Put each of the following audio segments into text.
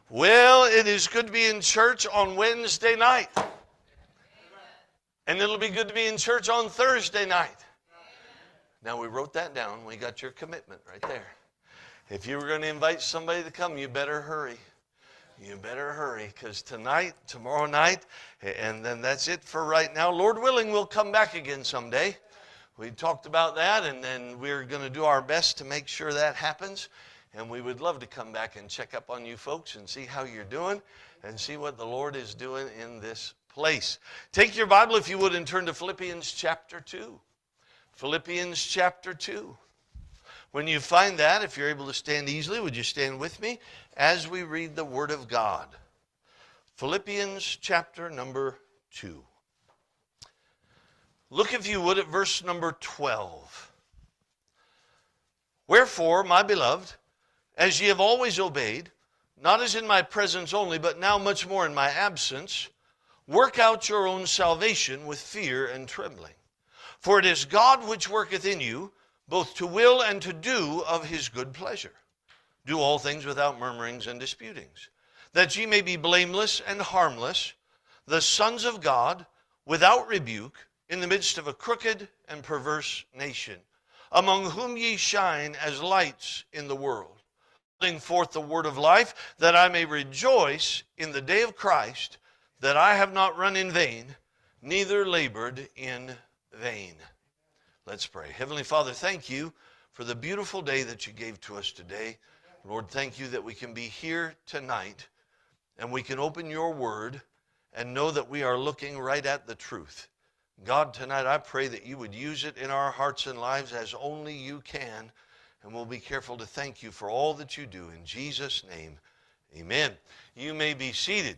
Well, it is good to be in church on Wednesday night. And it'll be good to be in church on Thursday night. Now, we wrote that down. We got your commitment right there. If you were going to invite somebody to come, you better hurry. You better hurry, because tonight, tomorrow night, and then that's it for right now. Lord willing, we'll come back again someday. We talked about that, and then we're going to do our best to make sure that happens. And we would love to come back and check up on you folks and see how you're doing and see what the Lord is doing in this place. Take your Bible, if you would, and turn to Philippians chapter 2. Philippians chapter 2. When you find that, if you're able to stand easily, would you stand with me as we read the Word of God? Philippians chapter number 2. Look, if you would, at verse number 12. Wherefore, my beloved, as ye have always obeyed, not as in my presence only, but now much more in my absence, work out your own salvation with fear and trembling. For it is God which worketh in you, both to will and to do of his good pleasure. Do all things without murmurings and disputings, that ye may be blameless and harmless, the sons of God, without rebuke, in the midst of a crooked and perverse nation, among whom ye shine as lights in the world, holding forth the word of life, that I may rejoice in the day of Christ, that I have not run in vain, neither labored in vain. Let's pray. Heavenly Father, thank you for the beautiful day that you gave to us today. Lord, thank you that we can be here tonight and we can open your word and know that we are looking right at the truth. God, tonight I pray that you would use it in our hearts and lives as only you can, and we'll be careful to thank you for all that you do. In Jesus' name, amen. You may be seated.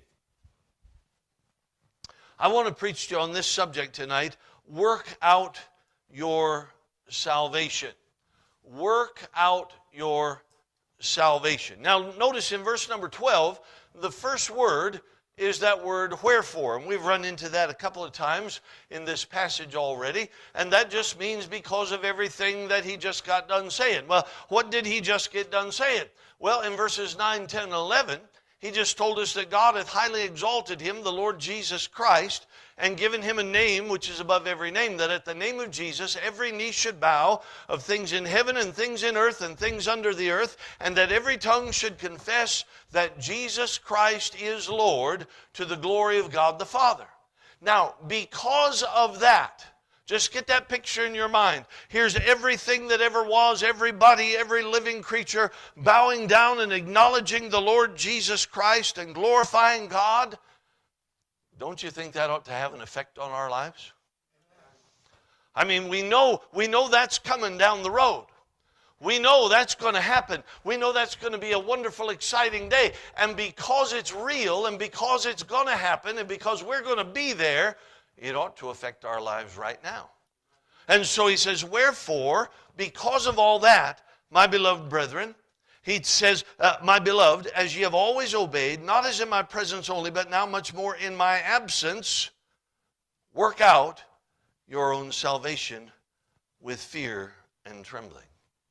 I want to preach to you on this subject tonight, work out your salvation. Work out your salvation. Now, notice in verse number 12, the first word is that word wherefore. And we've run into that a couple of times in this passage already. And that just means because of everything that he just got done saying. Well, what did he just get done saying? Well, in verses 9, 10, and 11, he just told us that God hath highly exalted him, the Lord Jesus Christ, and given him a name which is above every name, that at the name of Jesus every knee should bow, of things in heaven and things in earth and things under the earth, and that every tongue should confess that Jesus Christ is Lord, to the glory of God the Father. Now, because of that, just get that picture in your mind. Here's everything that ever was, everybody, every living creature bowing down and acknowledging the Lord Jesus Christ and glorifying God. Don't you think that ought to have an effect on our lives? I mean, we know that's coming down the road. We know that's going to happen. We know that's going to be a wonderful, exciting day. And because it's real and because it's going to happen and because we're going to be there, it ought to affect our lives right now. And so he says, wherefore, because of all that, my beloved brethren, he says, my beloved, as ye have always obeyed, not as in my presence only, but now much more in my absence, work out your own salvation with fear and trembling.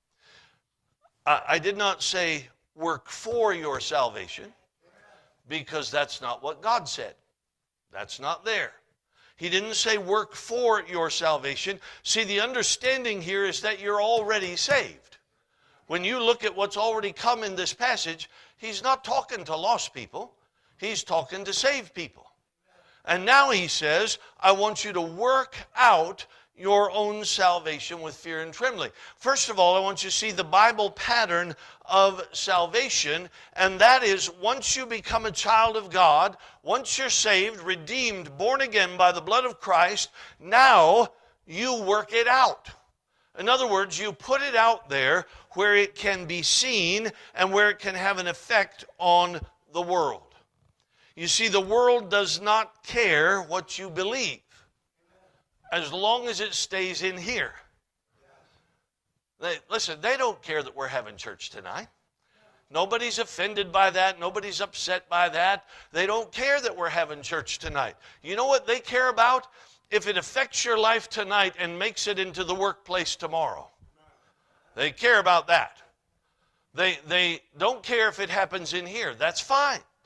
I did not say work for your salvation, because that's not what God said. That's not there. He didn't say work for your salvation. See, the understanding here is that you're already saved. When you look at what's already come in this passage, he's not talking to lost people. He's talking to saved people. And now he says, I want you to work out your own salvation with fear and trembling. First of all, I want you to see the Bible pattern of salvation, and that is once you become a child of God, once you're saved, redeemed, born again by the blood of Christ, now you work it out. In other words, you put it out there where it can be seen and where it can have an effect on the world. You see, the world does not care what you believe, as long as it stays in here. Listen, they don't care that we're having church tonight. Nobody's offended by that. Nobody's upset by that. They don't care that we're having church tonight. You know what they care about? If it affects your life tonight and makes it into the workplace tomorrow. They care about that. They don't care if it happens in here. That's fine.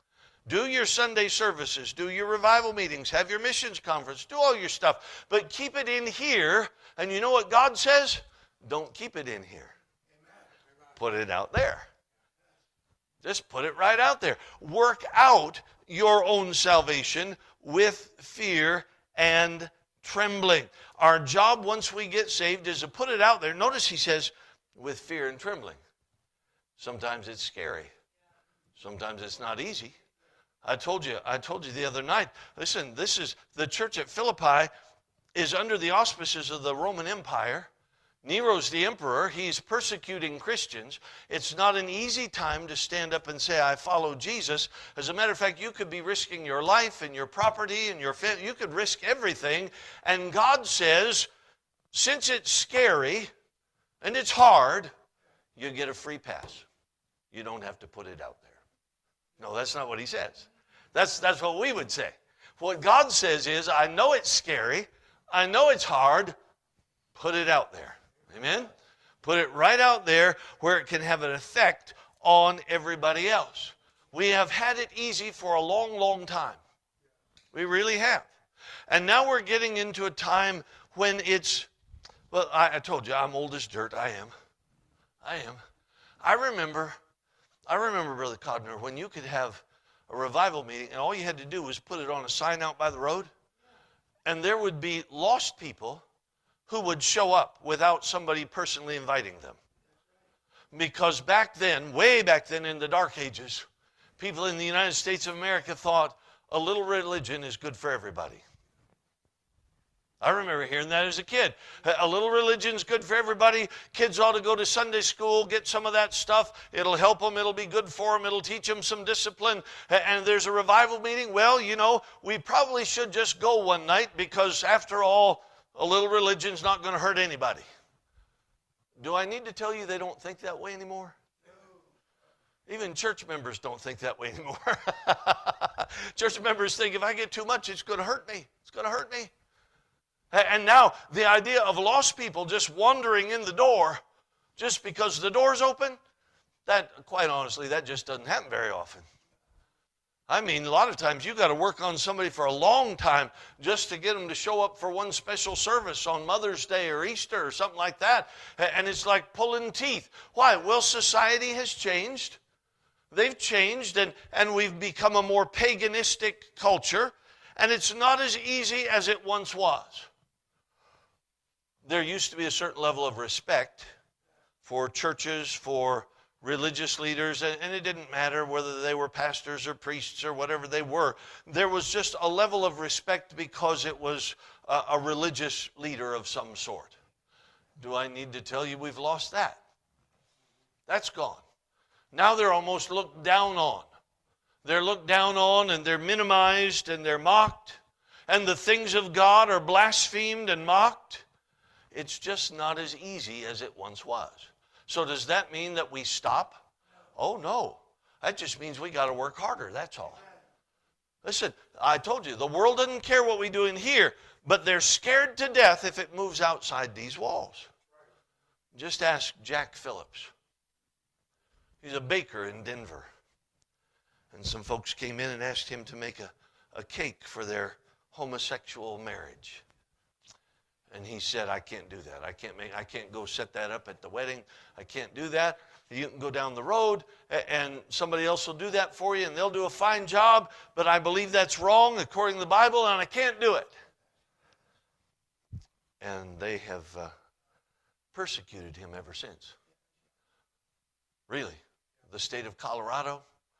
Do your Sunday services, do your revival meetings, have your missions conference, do all your stuff. But keep it in here. And you know what God says? Don't keep it in here. Put it out there. Just put it right out there. Work out your own salvation with fear and trembling. Our job once we get saved is to put it out there. Notice he says, with fear and trembling. Sometimes it's scary. Sometimes it's not easy. I told you the other night, listen, this is the church at Philippi is under the auspices of the Roman Empire. Nero's the emperor. He's persecuting Christians. It's not an easy time to stand up and say, I follow Jesus. As a matter of fact, you could be risking your life and your property and your family. You could risk everything. And God says, since it's scary and it's hard, you get a free pass. You don't have to put it out there. No, that's not what he says. That's what we would say. What God says is, I know it's scary. I know it's hard. Put it out there. Amen? Put it right out there where it can have an effect on everybody else. We have had it easy for a long, long time. We really have. And now we're getting into a time when it's, well, I told you, I'm old as dirt. I am. I remember, Brother Codner, when you could have a revival meeting and all you had to do was put it on a sign out by the road, and there would be lost people who would show up without somebody personally inviting them. Because back then, way back then in the Dark Ages, people in the United States of America thought a little religion is good for everybody. I remember hearing that as a kid. A little religion's good for everybody. Kids ought to go to Sunday school, get some of that stuff. It'll help them. It'll be good for them. It'll teach them some discipline. And there's a revival meeting. Well, you know, we probably should just go one night because after all, a little religion's not going to hurt anybody. Do I need to tell you they don't think that way anymore? Even church members don't think that way anymore. Church members think if I get too much, it's going to hurt me. It's going to hurt me. And now the idea of lost people just wandering in the door just because the door's open, that, quite honestly, that just doesn't happen very often. I mean, a lot of times you've got to work on somebody for a long time just to get them to show up for one special service on Mother's Day or Easter or something like that. And it's like pulling teeth. Why? Well, society has changed. They've changed, and we've become a more paganistic culture, and it's not as easy as it once was. There used to be a certain level of respect for churches, for religious leaders, and it didn't matter whether they were pastors or priests or whatever they were. There was just a level of respect because it was a religious leader of some sort. Do I need to tell you we've lost that? That's gone. Now they're almost looked down on. They're looked down on and they're minimized and they're mocked, and the things of God are blasphemed and mocked. It's just not as easy as it once was. So does that mean that we stop? Oh, no. That just means we got to work harder, that's all. Listen, I told you, the world doesn't care what we do in here, but they're scared to death if it moves outside these walls. Just ask Jack Phillips. He's a baker in Denver. And some folks came in and asked him to make a cake for their homosexual marriage. And he said, I can't do that. I can't go set that up at the wedding. I can't do that. You can go down the road and somebody else will do that for you and they'll do a fine job, but I believe that's wrong according to the Bible and I can't do it. And they have persecuted him ever since. Really. The state of Colorado,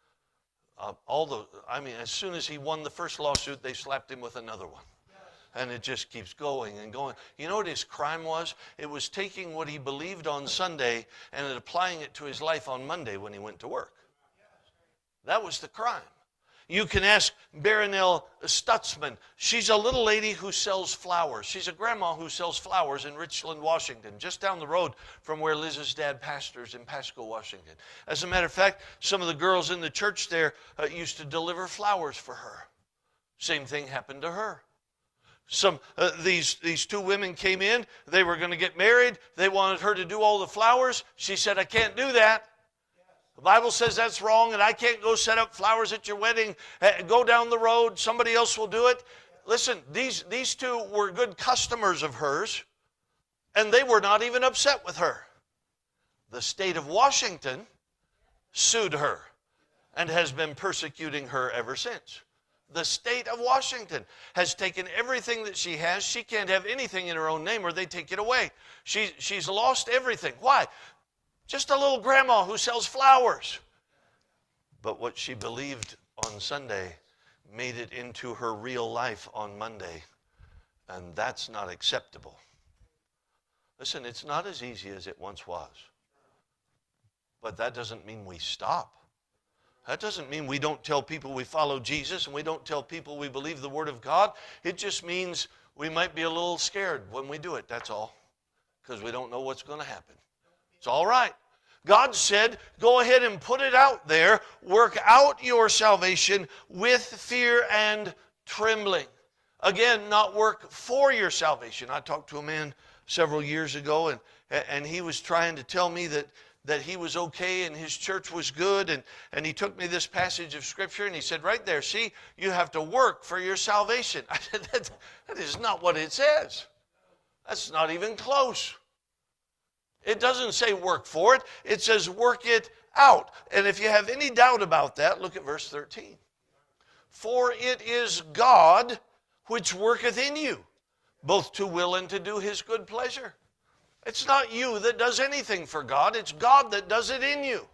as soon as he won the first lawsuit, they slapped him with another one. And it just keeps going and going. You know what his crime was? It was taking what he believed on Sunday and applying it to his life on Monday when he went to work. That was the crime. You can ask Baronelle Stutzman. She's a little lady who sells flowers. She's a grandma who sells flowers in Richland, Washington, just down the road from where Liz's dad pastors in Pasco, Washington. As a matter of fact, some of the girls in the church there used to deliver flowers for her. Same thing happened to her. These two women came in. They were going to get married. They wanted her to do all the flowers. She said, I can't do that. The Bible says that's wrong, and I can't go set up flowers at your wedding. Go down the road. Somebody else will do it. Listen, these two were good customers of hers, and they were not even upset with her. The state of Washington sued her and has been persecuting her ever since. The state of Washington has taken everything that she has. She can't have anything in her own name or they take it away. She's lost everything. Why? Just a little grandma who sells flowers. But what she believed on Sunday made it into her real life on Monday. And that's not acceptable. Listen, it's not as easy as it once was. But that doesn't mean we stop. That doesn't mean we don't tell people we follow Jesus and we don't tell people we believe the Word of God. It just means we might be a little scared when we do it, that's all. Because we don't know what's going to happen. It's all right. God said, go ahead and put it out there. Work out your salvation with fear and trembling. Again, not work for your salvation. I talked to a man several years ago, and he was trying to tell me that he was okay and his church was good. And he took me this passage of Scripture and he said, right there, see, you have to work for your salvation. I said, that is not what it says. That's not even close. It doesn't say work for it. It says work it out. And if you have any doubt about that, look at verse 13. For it is God which worketh in you, both to will and to do his good pleasure. It's not you that does anything for God. It's God that does it in you.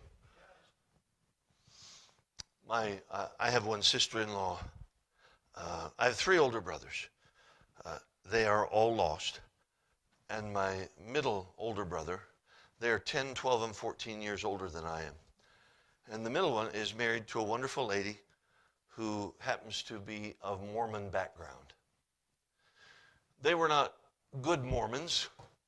I have one sister-in-law. I have 3 older brothers. They are all lost. And my middle older brother, they are 10, 12, and 14 years older than I am. And the middle one is married to a wonderful lady who happens to be of Mormon background. They were not good Mormons.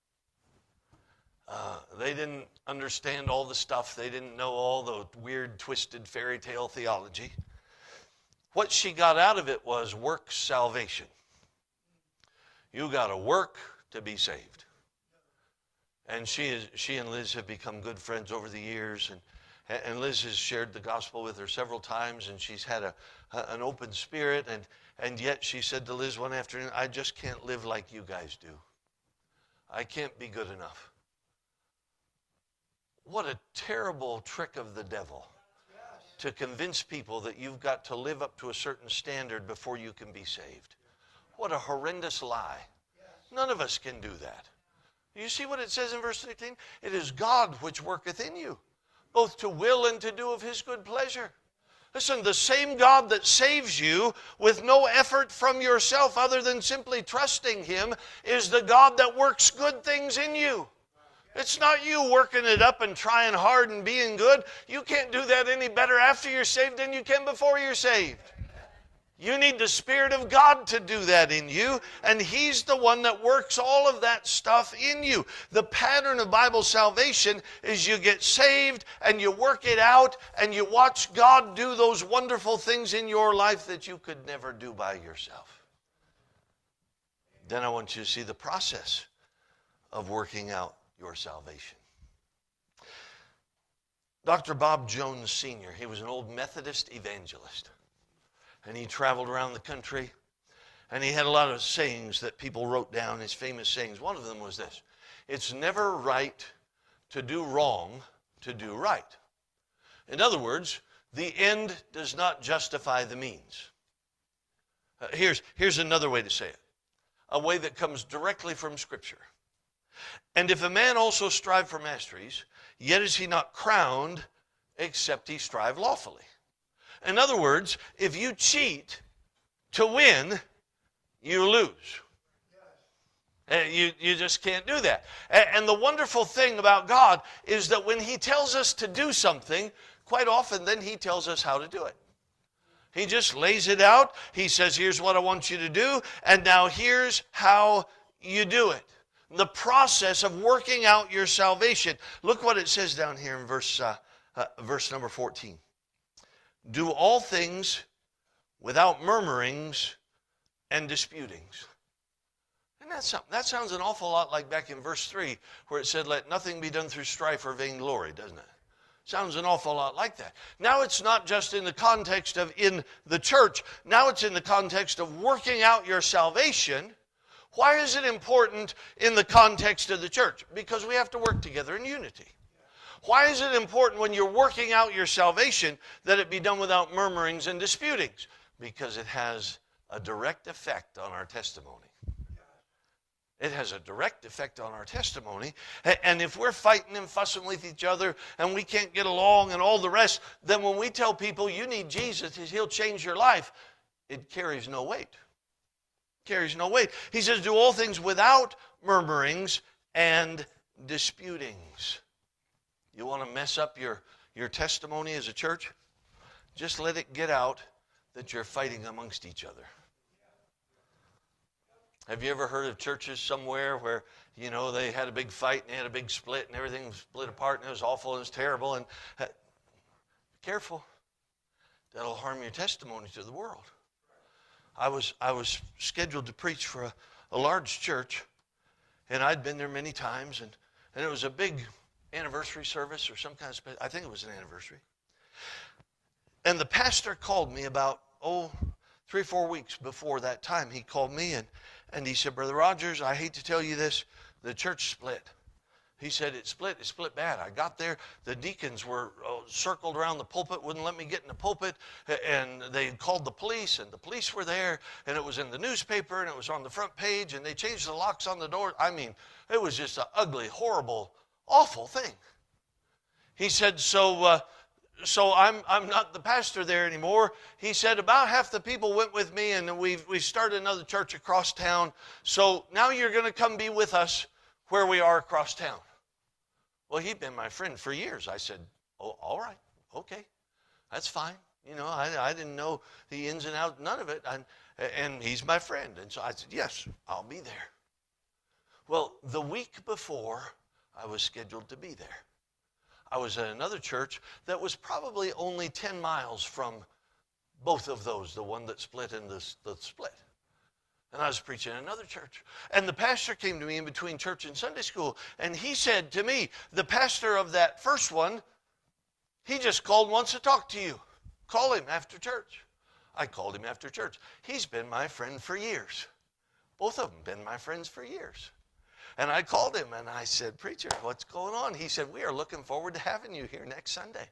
They didn't understand all the stuff. They didn't know all the weird, twisted fairy tale theology. What she got out of it was work salvation. You got to work to be saved. And she and Liz have become good friends over the years. And Liz has shared the gospel with her several times, and she's had an open spirit. And yet she said to Liz one afternoon, I just can't live like you guys do. I can't be good enough. What a terrible trick of the devil to convince people that you've got to live up to a certain standard before you can be saved. What a horrendous lie. None of us can do that. You see what it says in verse 13? It is God which worketh in you, both to will and to do of his good pleasure. Listen, the same God that saves you with no effort from yourself other than simply trusting him is the God that works good things in you. It's not you working it up and trying hard and being good. You can't do that any better after you're saved than you can before you're saved. You need the Spirit of God to do that in you, and he's the one that works all of that stuff in you. The pattern of Bible salvation is you get saved and you work it out and you watch God do those wonderful things in your life that you could never do by yourself. Then I want you to see the process of working out your salvation. Dr. Bob Jones Sr., he was an old Methodist evangelist. And he traveled around the country. And he had a lot of sayings that people wrote down, his famous sayings. One of them was this: it's never right to do wrong to do right. In other words, the end does not justify the means. Here's another way to say it. A way that comes directly from Scripture. And if a man also strive for masteries, yet is he not crowned, except he strive lawfully. In other words, if you cheat to win, you lose. You just can't do that. And the wonderful thing about God is that when he tells us to do something, quite often then he tells us how to do it. He just lays it out. He says, here's what I want you to do, and now here's how you do it. The process of working out your salvation. Look what it says down here in verse number 14. Do all things without murmurings and disputings. And that sounds an awful lot like back in verse 3 where it said, let nothing be done through strife or vainglory, doesn't it? Sounds an awful lot like that. Now it's not just in the context of in the church. Now it's in the context of working out your salvation. Why is it important in the context of the church? Because we have to work together in unity. Why is it important when you're working out your salvation that it be done without murmurings and disputings? Because it has a direct effect on our testimony. It has a direct effect on our testimony. And if we're fighting and fussing with each other and we can't get along and all the rest, then when we tell people you need Jesus, He'll change your life, it carries no weight. It carries no weight. He says, do all things without murmurings and disputings. You want to mess up your testimony as a church? Just let it get out that you're fighting amongst each other. Have you ever heard of churches somewhere where, they had a big fight and they had a big split and everything was split apart and it was awful and it was terrible? And be careful. That'll harm your testimony to the world. I was scheduled to preach for a large church, and I'd been there many times, and it was a big anniversary service or some kind of I think it was an anniversary. And the pastor called me about 3 or 4 weeks before that time. He called me and he said, Brother Rogers, I hate to tell you this, the church split. He said, it split bad. I got there, the deacons were circled around the pulpit, wouldn't let me get in the pulpit, and they called the police, and the police were there, and it was in the newspaper, and it was on the front page, and they changed the locks on the door. I mean, it was just an ugly, horrible, awful thing. He said, so I'm not the pastor there anymore. He said, about half the people went with me, and we started another church across town. So now you're going to come be with us where we are across town. Well, he'd been my friend for years. I said, oh, all right, okay, that's fine. I didn't know the ins and outs, none of it, and he's my friend. And so I said, yes, I'll be there. Well, the week before I was scheduled to be there, I was at another church that was probably only 10 miles from both of those, the one that split and the split. And I was preaching in another church. And the pastor came to me in between church and Sunday school, and he said to me, the pastor of that first one, he just called and wants to talk to you. Call him after church. I called him after church. He's been my friend for years. Both of them been my friends for years. And I called him and I said, preacher, what's going on? He said, we are looking forward to having you here next Sunday.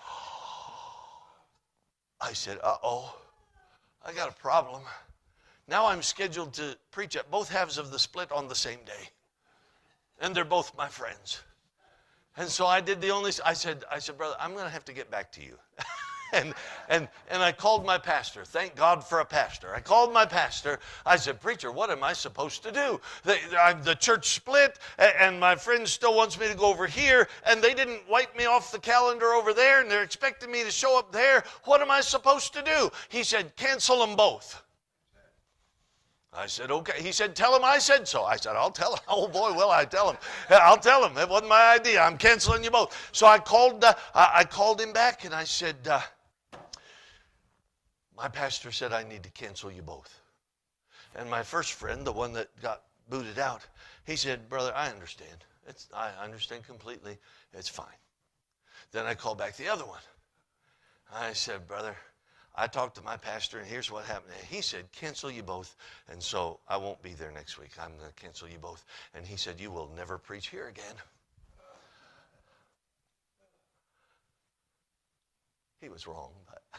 I said, uh-oh, I got a problem. Now I'm scheduled to preach at both halves of the split on the same day. And they're both my friends. And so I said, brother, I'm going to have to get back to you. And I called my pastor. Thank God for a pastor. I called my pastor. I said, preacher, what am I supposed to do? The church split, and my friend still wants me to go over here, and they didn't wipe me off the calendar over there, and they're expecting me to show up there. What am I supposed to do? He said, cancel them both. I said, okay. He said, tell him I said so. I said, I'll tell him. Oh, boy, will I tell him. I'll tell him. It wasn't my idea. I'm canceling you both. So I called him back, and I said, my pastor said I need to cancel you both. And my first friend, the one that got booted out, he said, brother, I understand. I understand completely. It's fine. Then I called back the other one. I said, brother, I talked to my pastor, and here's what happened. He said, cancel you both, and so I won't be there next week. I'm going to cancel you both. And he said, you will never preach here again. He was wrong.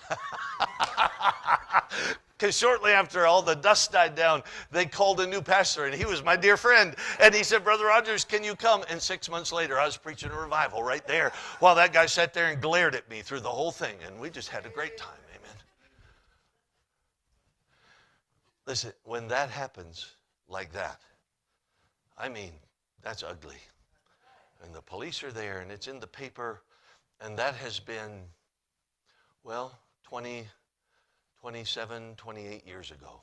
Because shortly after all the dust died down, they called a new pastor, and he was my dear friend. And he said, Brother Rogers, can you come? And 6 months later, I was preaching a revival right there while that guy sat there and glared at me through the whole thing. And we just had a great time. Amen. Listen, when that happens like that, I mean, that's ugly. And the police are there, and it's in the paper, and that has been, 27, 28 years ago.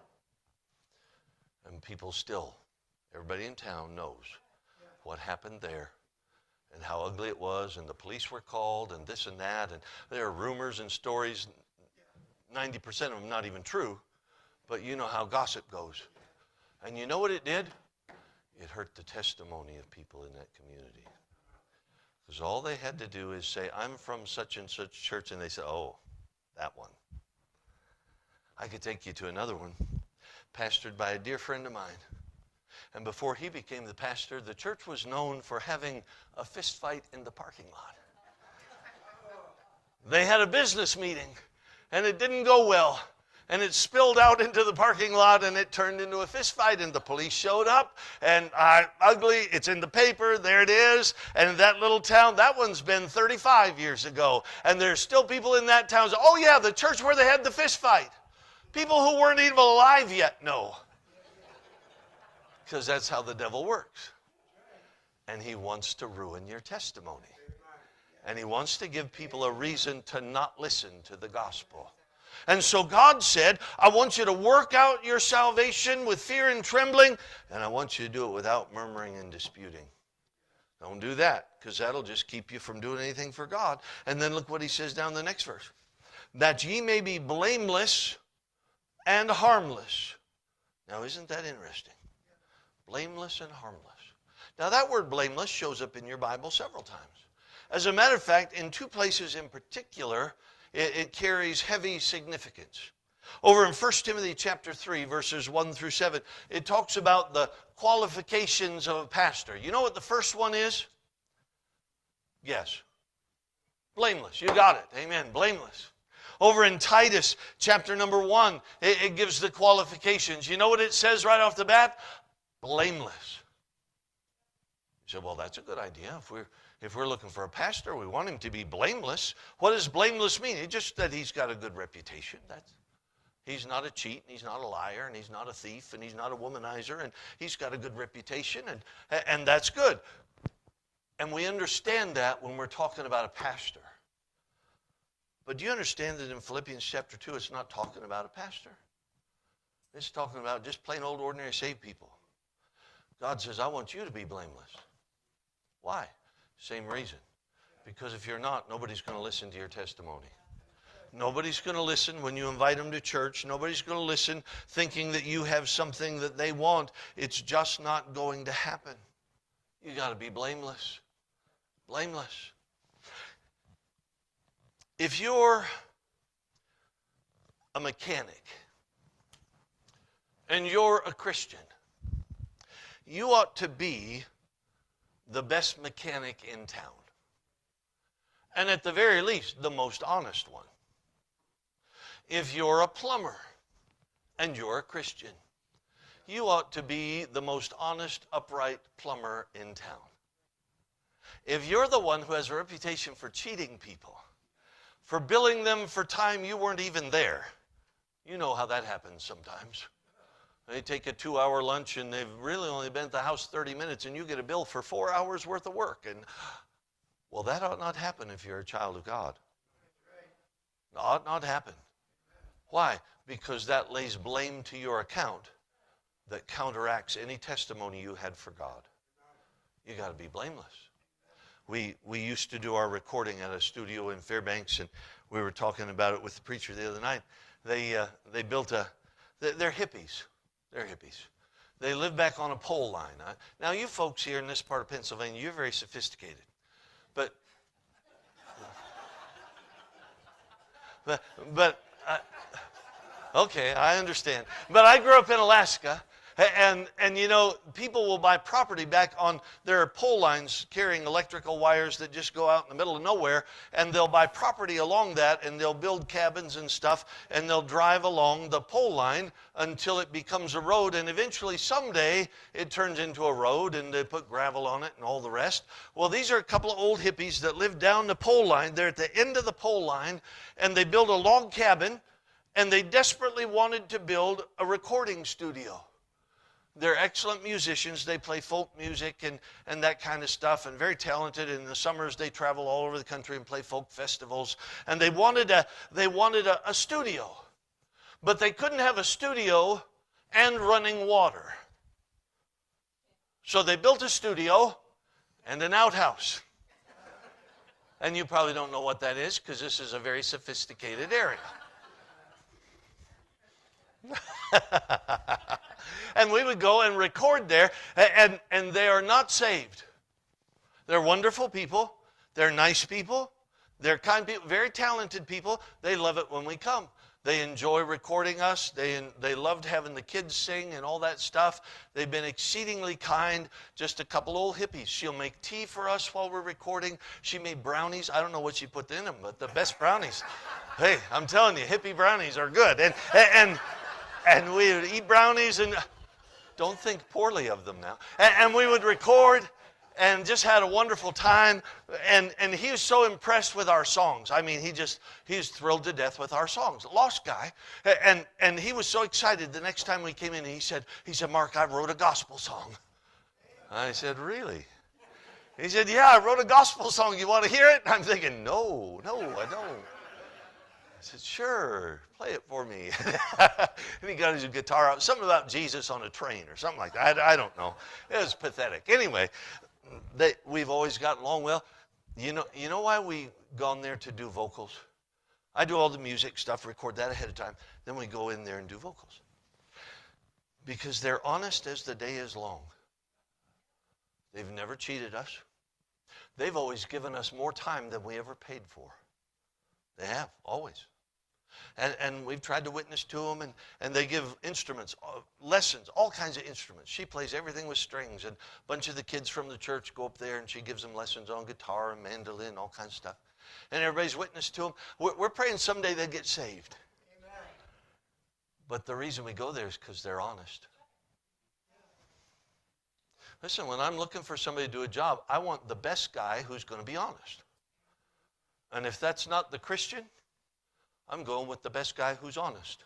And people still, everybody in town knows what happened there and how ugly it was, and the police were called and this and that, and there are rumors and stories, 90% of them not even true, but you know how gossip goes. And you know what it did? It hurt the testimony of people in that community. Because all they had to do is say, I'm from such and such church, and they said, oh, that one. I could take you to another one, pastored by a dear friend of mine. And before he became the pastor, the church was known for having a fist fight in the parking lot. They had a business meeting, and it didn't go well. And it spilled out into the parking lot, and it turned into a fist fight, and the police showed up, and ugly, it's in the paper, there it is. And in that little town, that one's been 35 years ago, and there's still people in that town say, oh yeah, the church where they had the fist fight. People who weren't even alive yet know. Because that's how the devil works. And he wants to ruin your testimony. And he wants to give people a reason to not listen to the gospel. And so God said, I want you to work out your salvation with fear and trembling, and I want you to do it without murmuring and disputing. Don't do that, because that'll just keep you from doing anything for God. And then look what he says down the next verse. That ye may be blameless and harmless. Now, isn't that interesting? Blameless and harmless. Now, that word blameless shows up in your Bible several times. As a matter of fact, in two places in particular, it carries heavy significance. Over in 1 Timothy chapter 3, verses 1 through 7, it talks about the qualifications of a pastor. You know what the first one is? Yes. Blameless. You got it. Amen. Blameless. Over in Titus chapter number 1, it gives the qualifications. You know what it says right off the bat? Blameless. You say, well, that's a good idea. If we're looking for a pastor, we want him to be blameless. What does blameless mean? It's just that he's got a good reputation. He's not a cheat, and he's not a liar, and he's not a thief, and he's not a womanizer, and he's got a good reputation, and that's good. And we understand that when we're talking about a pastor. But do you understand that in Philippians chapter 2, it's not talking about a pastor? It's talking about just plain old ordinary saved people. God says, I want you to be blameless. Why? Same reason. Because if you're not, nobody's going to listen to your testimony. Nobody's going to listen when you invite them to church. Nobody's going to listen thinking that you have something that they want. It's just not going to happen. You got to be blameless. Blameless. If you're a mechanic and you're a Christian, you ought to be the best mechanic in town. And at the very least, the most honest one. If you're a plumber and you're a Christian, you ought to be the most honest, upright plumber in town. If you're the one who has a reputation for cheating people, for billing them for time you weren't even there, you know how that happens sometimes. They take a 2-hour lunch and they've really only been at the house 30 minutes and you get a bill for 4 hours worth of work. And, well, that ought not happen if you're a child of God. It ought not happen. Why? Because that lays blame to your account that counteracts any testimony you had for God. You got to be blameless. We used to do our recording at a studio in Fairbanks, and we were talking about it with the preacher the other night. They built they're hippies. They're hippies. They live back on a pole line. Now, you folks here in this part of Pennsylvania, you're very sophisticated. But okay, I understand. But I grew up in Alaska, and you know, people will buy property back on their pole lines carrying electrical wires that just go out in the middle of nowhere, and they'll buy property along that, and they'll build cabins and stuff, and they'll drive along the pole line until it becomes a road, and eventually someday it turns into a road, and they put gravel on it and all the rest. Well, these are a couple of old hippies that live down the pole line. They're at the end of the pole line, and they build a log cabin, and they desperately wanted to build a recording studio. They're excellent musicians. They play folk music and that kind of stuff, and very talented. In the summers, they travel all over the country and play folk festivals. And they wanted a studio, but they couldn't have a studio and running water. So they built a studio and an outhouse. And you probably don't know what that is, because this is a very sophisticated area. And we would go and record there, and they are not saved. They're wonderful people. They're nice people. They're kind people, very talented people. They love it when we come. They enjoy recording us. They loved having the kids sing and all that stuff. They've been exceedingly kind. Just a couple old hippies. She'll make tea for us while we're recording. She made brownies. I don't know what she put in them, but the best brownies. Hey, I'm telling you, hippie brownies are good. And we would eat brownies, and don't think poorly of them now. And we would record and just had a wonderful time. And he was so impressed with our songs. I mean, he was thrilled to death with our songs. Lost guy. And he was so excited the next time we came in, he said, Mark, I wrote a gospel song. I said, really? He said, yeah, I wrote a gospel song. You want to hear it? And I'm thinking, no, I don't. I said, sure, play it for me. And he got his guitar out. Something about Jesus on a train or something like that. I don't know. It was pathetic. Anyway, we've always gotten along well. You know why we gone there to do vocals? I do all the music stuff, record that ahead of time. Then we go in there and do vocals. Because they're honest as the day is long. They've never cheated us. They've always given us more time than we ever paid for. They have, always. And we've tried to witness to them, and they give instruments, lessons, all kinds of instruments. She plays everything with strings, and a bunch of the kids from the church go up there, and she gives them lessons on guitar and mandolin, all kinds of stuff. And everybody's witness to them. We're praying someday they'll get saved. Amen. But the reason we go there is because they're honest. Listen, when I'm looking for somebody to do a job, I want the best guy who's going to be honest. And if that's not the Christian, I'm going with the best guy who's honest.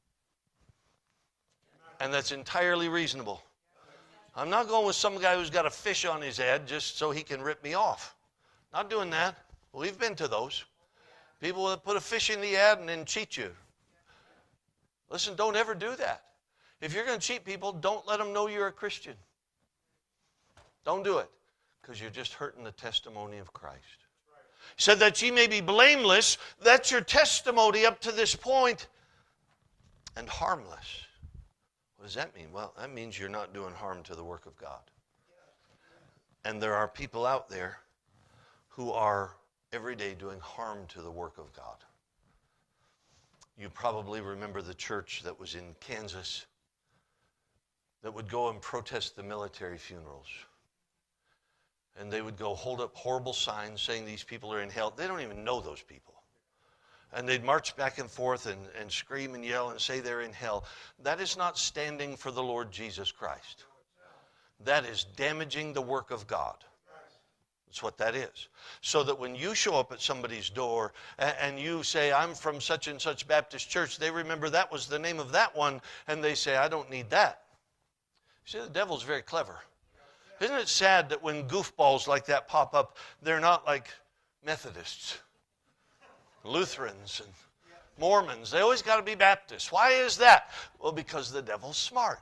And that's entirely reasonable. I'm not going with some guy who's got a fish on his head just so he can rip me off. Not doing that. We've been to those. People that put a fish in the ad and then cheat you. Listen, don't ever do that. If you're going to cheat people, don't let them know you're a Christian. Don't do it, because you're just hurting the testimony of Christ. He said that ye may be blameless. That's your testimony up to this point. And harmless. What does that mean? Well, that means you're not doing harm to the work of God. And there are people out there who are every day doing harm to the work of God. You probably remember the church that was in Kansas that would go and protest the military funerals. And they would go hold up horrible signs saying these people are in hell. They don't even know those people. And they'd march back and forth and scream and yell and say they're in hell. That is not standing for the Lord Jesus Christ. That is damaging the work of God. That's what that is. So that when you show up at somebody's door and you say, I'm from such and such Baptist church, they remember that was the name of that one, and they say, I don't need that. See, the devil's very clever. Isn't it sad that when goofballs like that pop up, they're not like Methodists, Lutherans, and Mormons. They always got to be Baptists. Why is that? Well, because the devil's smart.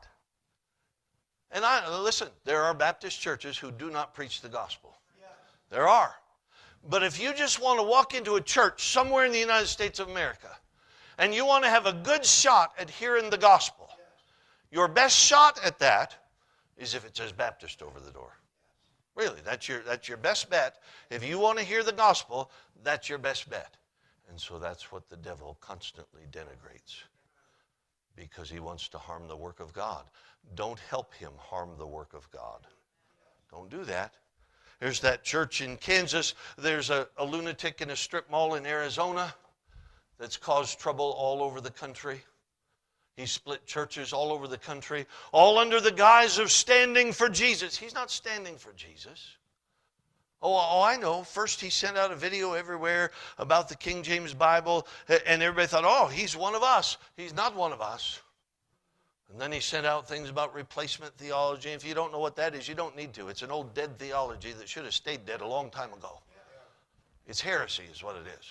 And listen, there are Baptist churches who do not preach the gospel. There are. But if you just want to walk into a church somewhere in the United States of America, and you want to have a good shot at hearing the gospel, your best shot at that is if it says Baptist over the door. Really, that's your best bet. If you want to hear the gospel, that's your best bet. And so that's what the devil constantly denigrates, because he wants to harm the work of God. Don't help him harm the work of God. Don't do that. There's that church in Kansas. There's a lunatic in a strip mall in Arizona that's caused trouble all over the country. He split churches all over the country, all under the guise of standing for Jesus. He's not standing for Jesus. Oh, I know. First he sent out a video everywhere about the King James Bible, and everybody thought, oh, he's one of us. He's not one of us. And then he sent out things about replacement theology. If you don't know what that is, you don't need to. It's an old dead theology that should have stayed dead a long time ago. It's heresy is what it is.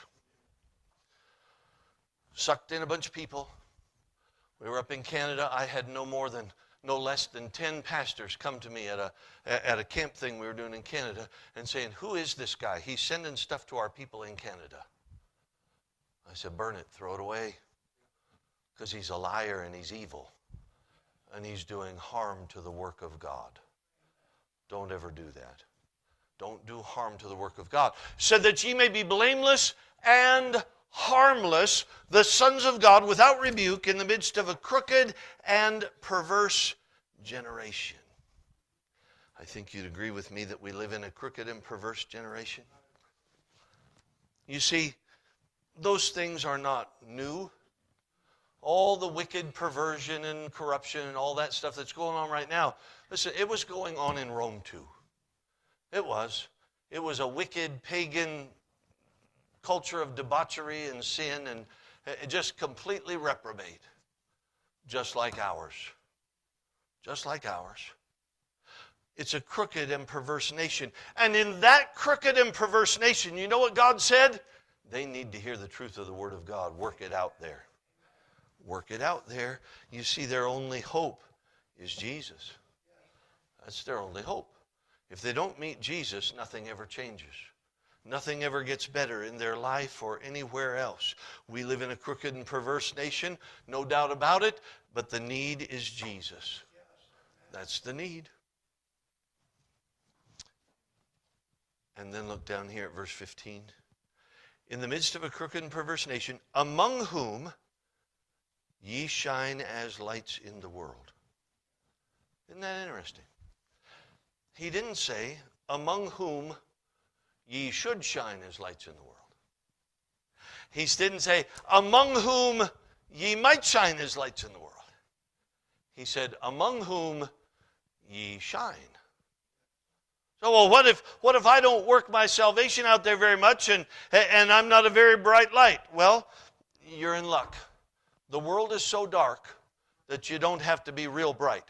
Sucked in a bunch of people. We were up in Canada. I had no less than 10 pastors come to me at a camp thing we were doing in Canada and saying, who is this guy? He's sending stuff to our people in Canada. I said, burn it, throw it away, because he's a liar and he's evil, and he's doing harm to the work of God. Don't ever do that. Don't do harm to the work of God. So that ye may be blameless and harmless, the sons of God, without rebuke, in the midst of a crooked and perverse generation. I think you'd agree with me that we live in a crooked and perverse generation. You see, those things are not new. All the wicked perversion and corruption and all that stuff that's going on right now, listen, it was going on in Rome too. It was. It was a wicked pagan culture of debauchery and sin and just completely reprobate. Just like ours. Just like ours. It's a crooked and perverse nation. And in that crooked and perverse nation, you know what God said? They need to hear the truth of the Word of God. Work it out there. Work it out there. You see, their only hope is Jesus. That's their only hope. If they don't meet Jesus, nothing ever changes. Nothing ever gets better in their life or anywhere else. We live in a crooked and perverse nation, no doubt about it, but the need is Jesus. That's the need. And then look down here at verse 15. In the midst of a crooked and perverse nation, among whom ye shine as lights in the world. Isn't that interesting? He didn't say, among whom ye should shine as lights in the world. He didn't say, among whom ye might shine as lights in the world. He said, among whom ye shine. So, well, what if I don't work my salvation out there very much and I'm not a very bright light? Well, you're in luck. The world is so dark that you don't have to be real bright.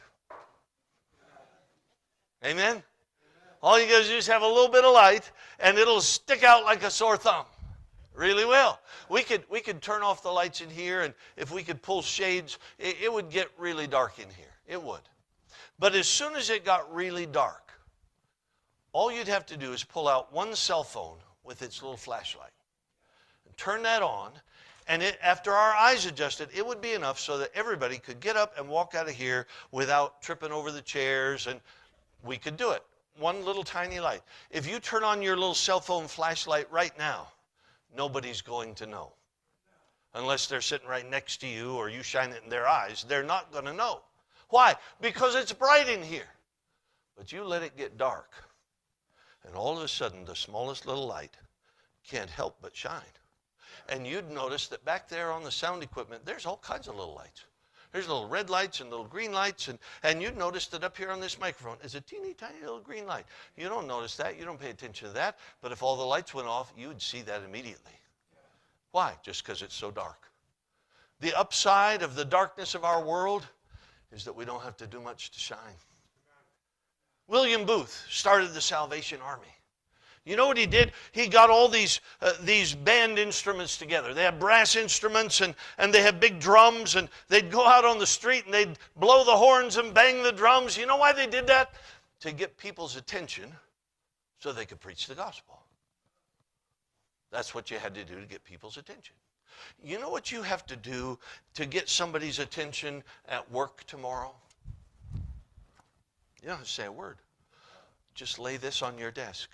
Amen? All you got to do is have a little bit of light, and it'll stick out like a sore thumb. Really will. We could turn off the lights in here, and if we could pull shades, it would get really dark in here. It would. But as soon as it got really dark, all you'd have to do is pull out one cell phone with its little flashlight and turn that on. And after our eyes adjusted, it would be enough so that everybody could get up and walk out of here without tripping over the chairs, and we could do it. One little tiny light. If you turn on your little cell phone flashlight right now, nobody's going to know. Unless they're sitting right next to you or you shine it in their eyes, they're not going to know. Why? Because it's bright in here. But you let it get dark, and all of a sudden the smallest little light can't help but shine. And you'd notice that back there on the sound equipment, there's all kinds of little lights. There's little red lights and little green lights, and you'd notice that up here on this microphone is a teeny tiny little green light. You don't notice that, you don't pay attention to that, but if all the lights went off, you would see that immediately. Why? Just because it's so dark. The upside of the darkness of our world is that we don't have to do much to shine. William Booth started the Salvation Army. You know what he did? He got all these band instruments together. They had brass instruments and they had big drums, and they'd go out on the street and they'd blow the horns and bang the drums. You know why they did that? To get people's attention so they could preach the gospel. That's what you had to do to get people's attention. You know what you have to do to get somebody's attention at work tomorrow? You don't have to say a word. Just lay this on your desk.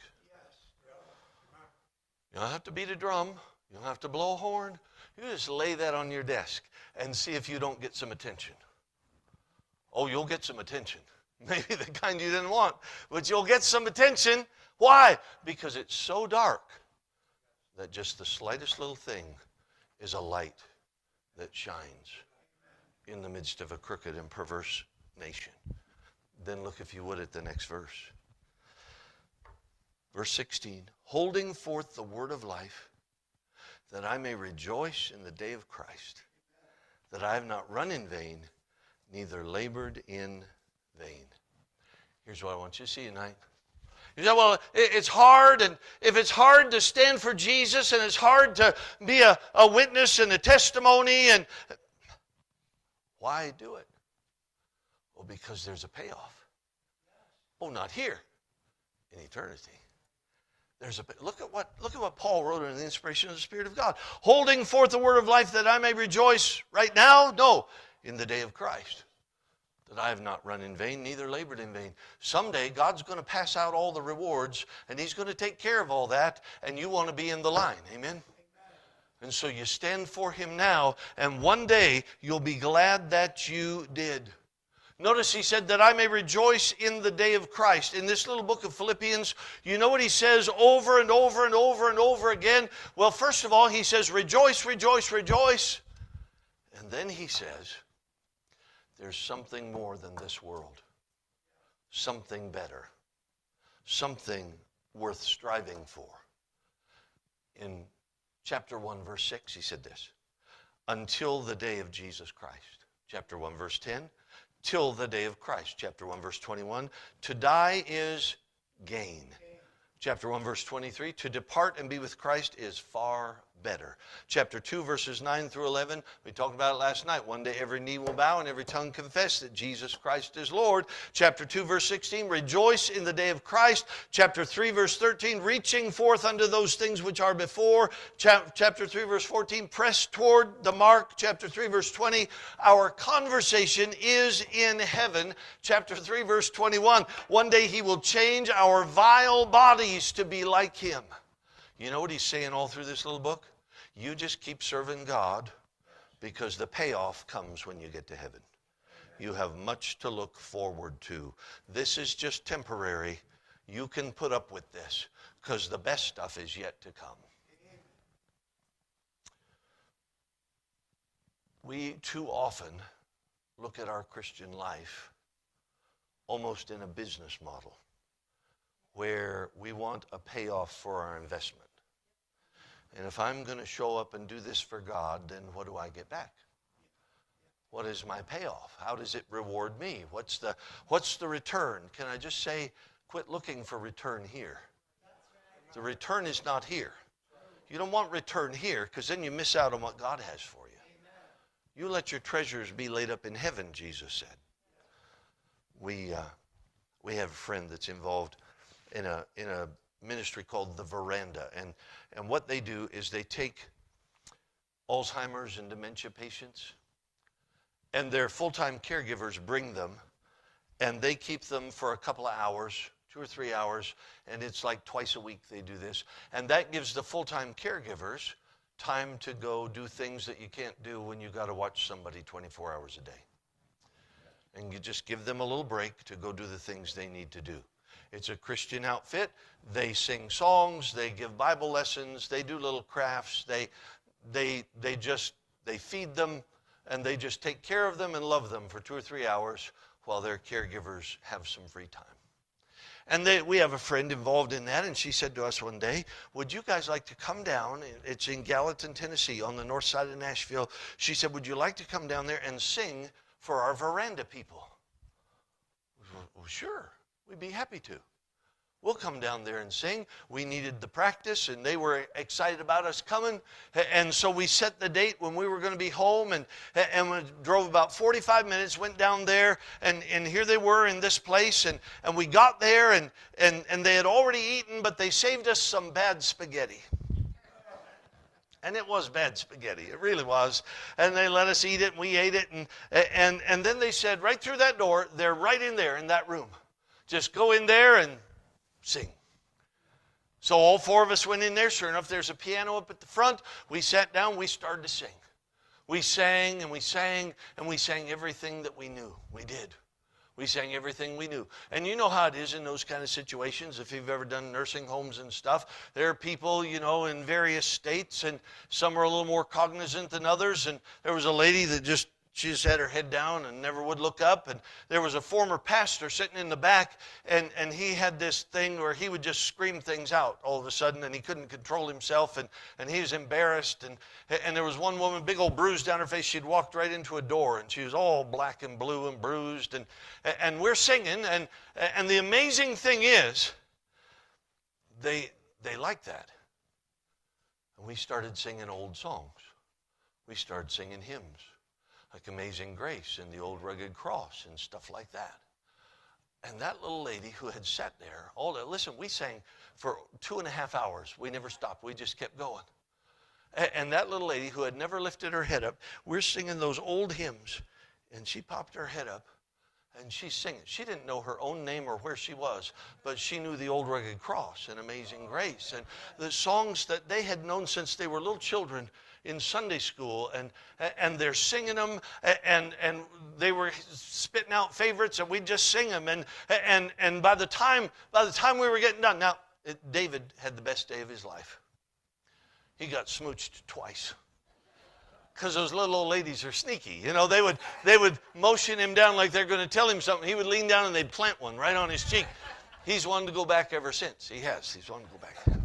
You don't have to beat a drum. You don't have to blow a horn. You just lay that on your desk and see if you don't get some attention. Oh, you'll get some attention. Maybe the kind you didn't want, but you'll get some attention. Why? Because it's so dark that just the slightest little thing is a light that shines in the midst of a crooked and perverse nation. Then look, if you would, at the next verse. Verse 16, holding forth the word of life, that I may rejoice in the day of Christ, that I have not run in vain, neither labored in vain. Here's what I want you to see tonight. You say, well, it's hard, and if it's hard to stand for Jesus, and it's hard to be a witness and a testimony, and why do it? Well, because there's a payoff. Oh, not here, in eternity. Look at what Paul wrote in the inspiration of the Spirit of God. Holding forth the word of life that I may rejoice right now? No, in the day of Christ. that I have not run in vain, neither labored in vain. Someday, God's going to pass out all the rewards, and He's going to take care of all that, and you want to be in the line. Amen? And so you stand for Him now, and one day you'll be glad that you did. Notice he said that I may rejoice in the day of Christ. In this little book of Philippians, you know what he says over and over and over and over again? Well, first of all, he says, rejoice, rejoice, rejoice. And then he says, there's something more than this world. Something better. Something worth striving for. In chapter 1, verse 6, he said this, until the day of Jesus Christ. Chapter 1, verse 10, till the day of Christ. Chapter 1, verse 21, to die is gain. Chapter 1, verse 23, to depart and be with Christ is far better. Chapter 2, verses 9 through 11, we talked about it last night. One day every knee will bow and every tongue confess that Jesus Christ is Lord. Chapter 2, verse 16, rejoice in the day of Christ. Chapter 3, verse 13, reaching forth unto those things which are before. Chapter 3, verse 14, press toward the mark. Chapter 3, verse 20, our conversation is in heaven. Chapter 3, verse 21, one day He will change our vile bodies to be like Him. You know what he's saying all through this little book? You just keep serving God because the payoff comes when you get to heaven. You have much to look forward to. This is just temporary. You can put up with this because the best stuff is yet to come. We too often look at our Christian life almost in a business model where we want a payoff for our investment. And if I'm going to show up and do this for God, then what do I get back? What is my payoff? How does it reward me? What's the return? Can I just say, quit looking for return here. The return is not here. You don't want return here because then you miss out on what God has for you. You let your treasures be laid up in heaven, Jesus said. We have a friend that's involved in a ministry called The Veranda. And what they do is they take Alzheimer's and dementia patients, and their full-time caregivers bring them, and they keep them for a couple of hours, 2 or 3 hours, and it's like twice a week they do this. And that gives the full-time caregivers time to go do things that you can't do when you got to watch somebody 24 hours a day. And you just give them a little break to go do the things they need to do. It's a Christian outfit. They sing songs. They give Bible lessons. They do little crafts. They feed them, and they just take care of them and love them for 2 or 3 hours while their caregivers have some free time. And we have a friend involved in that, and she said to us one day, would you guys like to come down? It's in Gallatin, Tennessee, on the north side of Nashville. She said, would you like to come down there and sing for our veranda people? Well, sure. We'd be happy to. We'll come down there and sing. We needed the practice, and they were excited about us coming. And so we set the date when we were going to be home, and we drove about 45 minutes, went down there, and here they were in this place. And we got there, and they had already eaten, but they saved us some bad spaghetti. And it was bad spaghetti. It really was. And they let us eat it, and we ate it. And then they said, right through that door, they're right in there in that room. Just go in there and sing. So all 4 of us went in there. Sure enough, there's a piano up at the front. We sat down. We started to sing. We sang and we sang and we sang everything that we knew. We did. We sang everything we knew. And you know how it is in those kind of situations. If you've ever done nursing homes and stuff, there are people, in various states, and some are a little more cognizant than others. And there was a lady that she just had her head down and never would look up. And there was a former pastor sitting in the back, and he had this thing where he would just scream things out all of a sudden, and he couldn't control himself, and he was embarrassed. And there was one woman, big old bruise down her face. She'd walked right into a door, and she was all black and blue and bruised. And we're singing, and the amazing thing is, they liked that. And we started singing old songs. We started singing hymns, like Amazing Grace and the Old Rugged Cross and stuff like that. And that little lady who had sat there, listen, we sang for 2.5 hours. We never stopped. We just kept going. And that little lady who had never lifted her head up, we're singing those old hymns, and she popped her head up, And she's singing. She didn't know her own name or where she was, but she knew the Old Rugged Cross and Amazing Grace and the songs that they had known since they were little children in Sunday school. And they're singing them, and they were spitting out favorites, and we'd just sing them. And by the time we were getting done, now David had the best day of his life. He got smooched twice. Because those little old ladies are sneaky. You know, they would motion him down like they're going to tell him something. He would lean down and they'd plant one right on his cheek. He's wanted to go back ever since. He has. He's wanted to go back.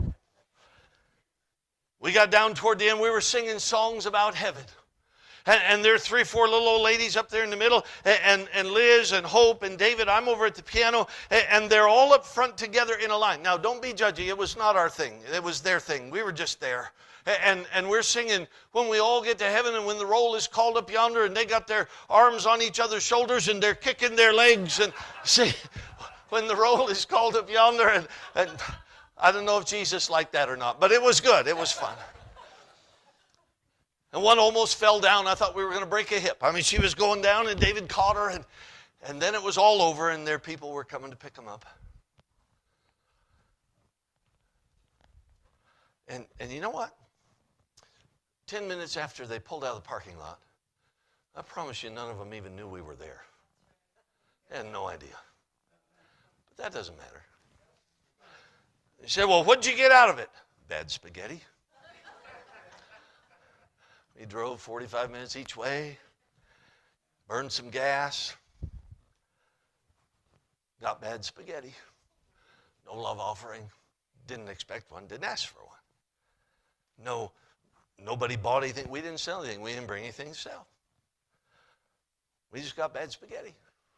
We got down toward the end. We were singing songs about heaven. And there are 3 or 4 little old ladies up there in the middle. And Liz and Hope and David. I'm over at the piano. And they're all up front together in a line. Now, don't be judgy. It was not our thing. It was their thing. We were just there. And we're singing, when we all get to heaven and when the roll is called up yonder and they got their arms on each other's shoulders and they're kicking their legs. And see, when the roll is called up yonder, and I don't know if Jesus liked that or not, but it was good. It was fun. And one almost fell down. I thought we were going to break a hip. I mean, she was going down and David caught her. And then it was all over and their people were coming to pick them up. And you know what? 10 minutes after they pulled out of the parking lot, I promise you none of them even knew we were there. They had no idea. But that doesn't matter. They said, well, what'd you get out of it? Bad spaghetti. We drove 45 minutes each way, burned some gas, got bad spaghetti. No love offering. Didn't expect one, didn't ask for one. Nobody bought anything. We didn't sell anything. We didn't bring anything to sell. We just got bad spaghetti.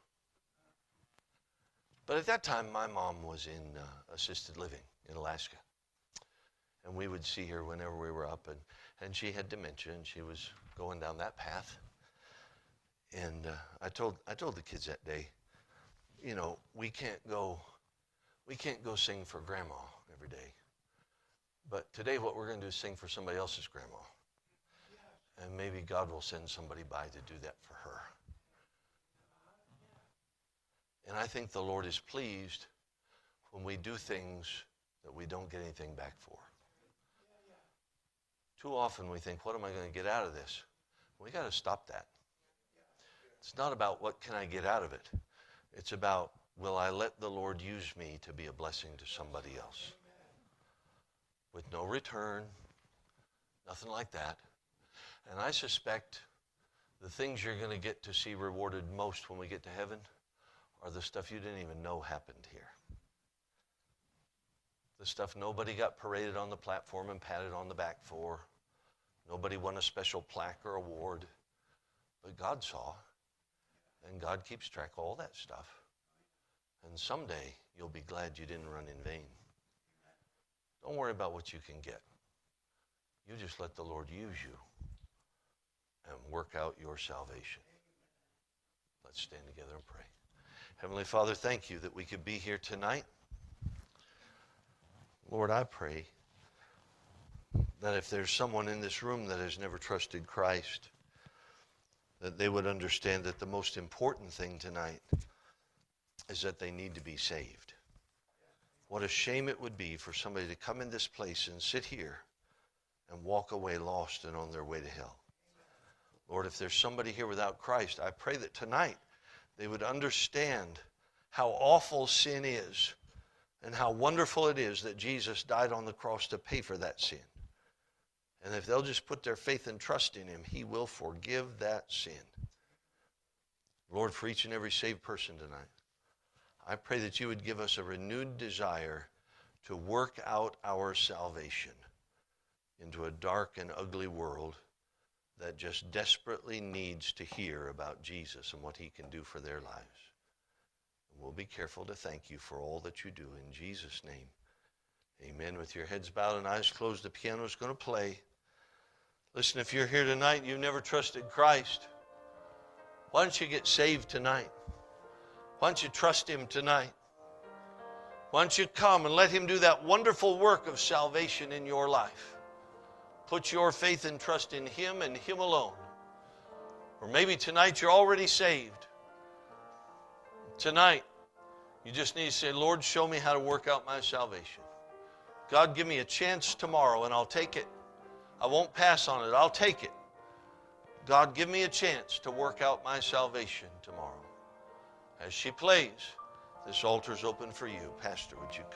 But at that time, my mom was in assisted living in Alaska. And we would see her whenever we were up. And she had dementia, and she was going down that path. And I told the kids that day, you know, we can't go sing for Grandma every day. But today what we're going to do is sing for somebody else's grandma. And maybe God will send somebody by to do that for her. And I think the Lord is pleased when we do things that we don't get anything back for. Too often we think, what am I going to get out of this? We got to stop that. It's not about what can I get out of it. It's about, will I let the Lord use me to be a blessing to somebody else? With no return, nothing like that. And I suspect the things you're going to get to see rewarded most when we get to heaven are the stuff you didn't even know happened here. The stuff nobody got paraded on the platform and patted on the back for. Nobody won a special plaque or award. But God saw, and God keeps track of all that stuff. And someday you'll be glad you didn't run in vain. Don't worry about what you can get. You just let the Lord use you and work out your salvation. Let's stand together and pray. Heavenly Father, thank you that we could be here tonight. Lord, I pray that if there's someone in this room that has never trusted Christ, that they would understand that the most important thing tonight is that they need to be saved. What a shame it would be for somebody to come in this place and sit here and walk away lost and on their way to hell. Lord, if there's somebody here without Christ, I pray that tonight they would understand how awful sin is and how wonderful it is that Jesus died on the cross to pay for that sin. And if they'll just put their faith and trust in him, he will forgive that sin. Lord, for each and every saved person tonight, I pray that you would give us a renewed desire to work out our salvation into a dark and ugly world that just desperately needs to hear about Jesus and what he can do for their lives. And we'll be careful to thank you for all that you do. In Jesus' name, amen. With your heads bowed and eyes closed, the piano is going to play. Listen, if you're here tonight and you've never trusted Christ, why don't you get saved tonight? Why don't you trust him tonight? Why don't you come and let him do that wonderful work of salvation in your life? Put your faith and trust in him and him alone. Or maybe tonight you're already saved Tonight, you just need to say, Lord, show me how to work out my salvation. God, give me a chance tomorrow, and I'll take it. I won't pass on it. I'll take it. God, give me a chance to work out my salvation tomorrow. As she plays, this altar's open for you. Pastor, would you come?